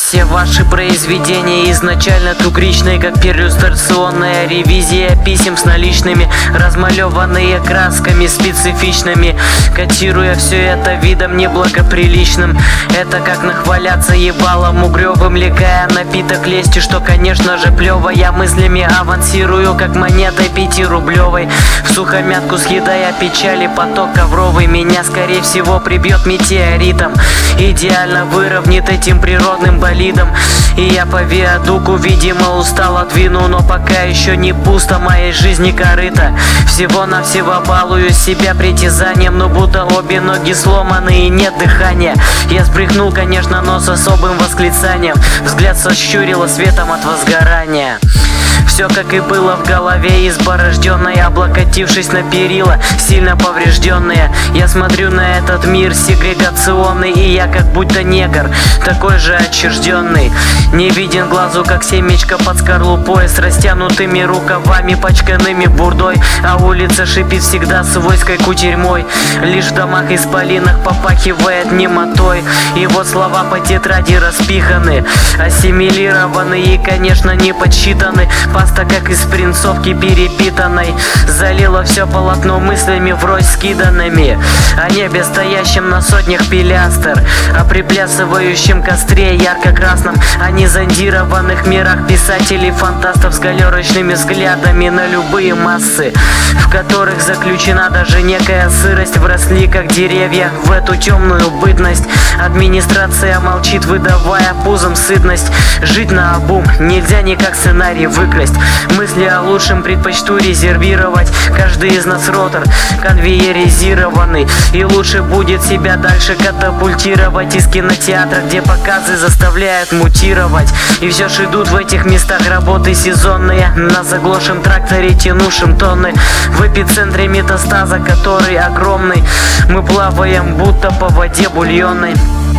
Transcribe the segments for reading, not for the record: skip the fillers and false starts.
Все ваши произведения изначально тугричные, как периллюстрационная ревизия писем с наличными, размалеванные красками специфичными, котируя все это видом неблагоприличным. Это как нахваляться ебалом угрёвым, лекая напиток лести, что, конечно же, плёво. Я мыслями авансирую, как монетой 5-рублевой, в сухомятку съедая печали. Поток ковровый меня, скорее всего, прибьет метеоритом, идеально выровнит этим природным болидом. И я по виадуку, видимо, устало двину, но пока еще не пусто моей жизни корыто. Всего-навсего балую себя притязанием, но будто обе ноги сломаны и нет дыхания. Я сбрехнул, конечно, но с особым восклицанием. Взгляд сощурило светом от возгорания. Все как и было в голове, изборожденной, облокотившись на перила, сильно поврежденные. Я смотрю на этот мир сегрегационный, и я как будто негр, такой же отчужденный. Не виден глазу, как семечко под скорлупой, с растянутыми рукавами, пачканными бурдой. А улица шипит всегда свойской кутерьмой, лишь в домах исполинах попахивает немотой. И вот слова по тетради распиханы, ассимилированы и, конечно, не подсчитаны. Паста, как из принцовки перепитанной, залила все полотно мыслями врозь скиданными о небе, стоящем на сотнях пилястр, о приплясывающем костре ярко-красном, о незондированных мирах писателей-фантастов с галерочными взглядами на любые массы, в которых заключена даже некая сырость. Вросли, как деревья, в эту темную бытность. Администрация молчит, выдавая пузом сытность. Жить наобум нельзя никак сценарий выкрасть. Мысли о лучшем предпочту резервировать. Каждый из нас ротор конвейеризированный, и лучше будет себя дальше катапультировать из кинотеатра, где показы заставляют мутировать. И все ж идут в этих местах работы сезонные, на заглохшем тракторе, тянувшем тонны, в эпицентре метастаза, который огромный. Мы плаваем будто по воде бульонной,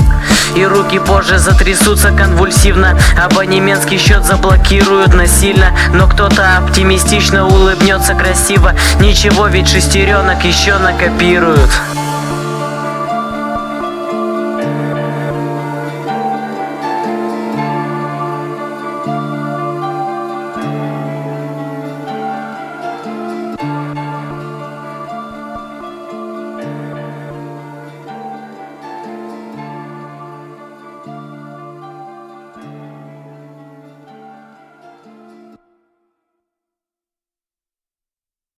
и руки позже затрясутся конвульсивно, абонементский счет заблокируют насильно. Но кто-то оптимистично улыбнется красиво, ничего, ведь шестеренок еще накопируют.